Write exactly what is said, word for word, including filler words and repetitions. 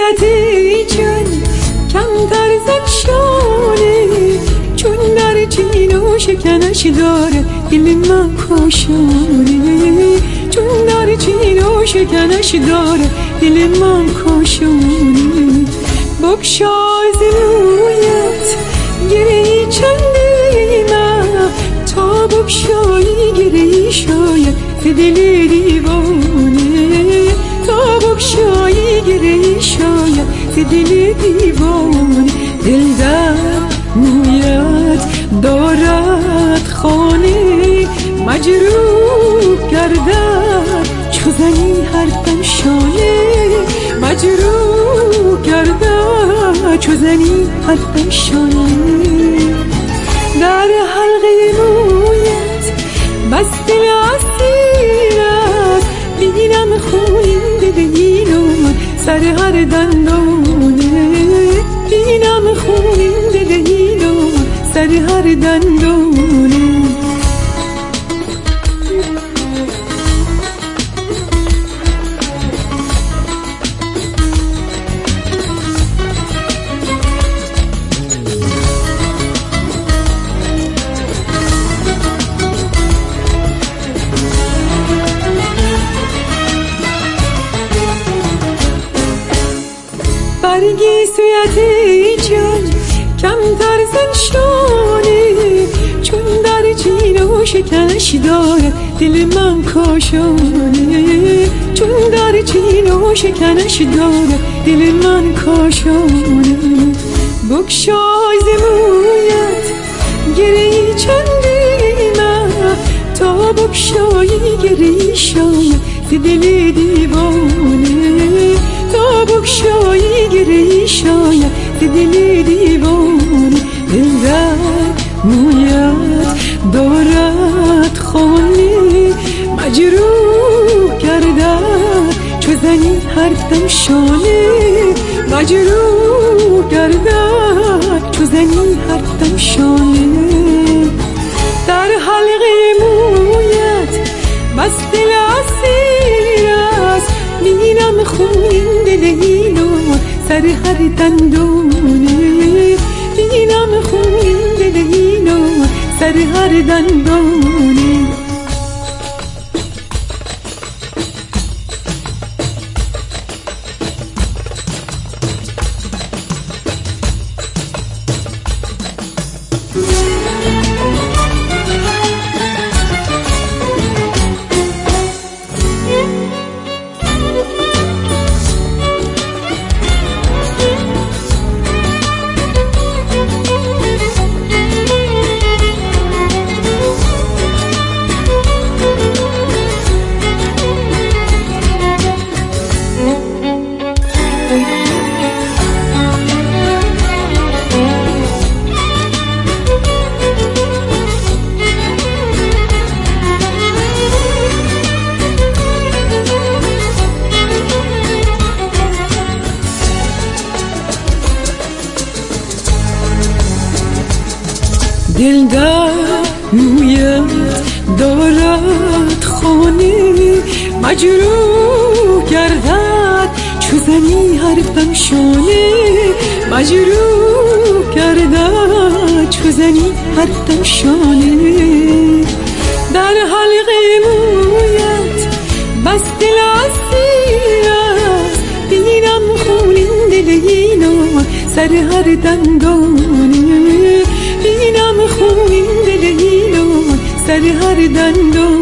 سویت ای جان کمتر زد شانه، چون در جین و شکنش داره دل من کاشانه، چون در جین و شکنش داره دل من کاشانه. بگشای ز مویت گرهی چندی من، تا بگشایی گرهی شاید ز دل دیوانه، تا بگشایی گرهی شاید ز دل دیوانه. دل در مویت دارد خانه، مجروح گردد چو زنی هر دم شانه، مجروح گردد چو زنی هر دم شانه. در حلقه مویت بس دل اسیر است، بینم خونین دلین و سر هر دندانه، بینم خونین دلین و سر هر دندانه. برگی سویت ای جان کمتر زن شانه، چون در جین و شکنش داره دل من کاشانه، چون در جین و شکنش داره دل من کاشانه. بگشای ز مویت گرهی چندی من، تا بگشایی گرهی شاید ز دل دیوانه، تا بگشایی گرهی شاید ز دل دیوانه. دل در مویت دارد خانه، مجروح گردد چو زنی هر دم شانه، مجروح گردد چو زنی هر دم شانه. در حلقه مویت بس دل اسیر است، بینم خونین دلین و سر هر دندانه، بینم خونین دلین و سر هر دندانه. دل در مویت دارد خانه، مجروح گردد چو زنی هر دم شانه، مجروح گردد چو زنی هر دم شانه. در حلقه مویت بس دل اسیر است، بینم خونین دلین و سر هر دندانه، بینم خونین دلین و سر هر دندانه.